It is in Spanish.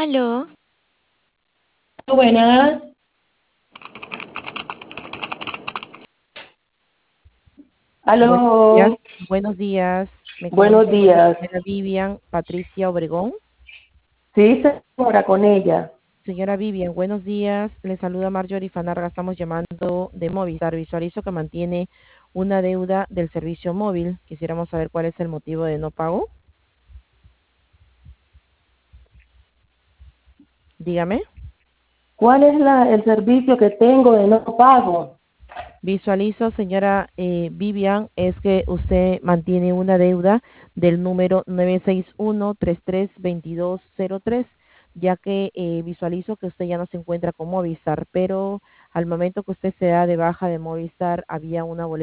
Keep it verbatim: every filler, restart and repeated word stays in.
Aló, Buenas, Buenos días, aló, buenos días. Me buenos comunico con la días. señora Vivian Patricia Obregón. Sí, señora, con ella. Señora Vivian, buenos días. Le saluda Marjorie Fanarga. Estamos llamando de Movistar. Visualizo que mantiene una deuda del servicio móvil. Quisiéramos saber cuál es el motivo de no pago. Dígame. ¿Cuál es la, el servicio que tengo de no pago? Visualizo, señora eh, Vivian, es que usted mantiene una deuda del número nueve seis uno, tres tres dos dos cero tres, ya que eh, visualizo que usted ya no se encuentra con Movistar, pero al momento que usted se da de baja de Movistar había una boleta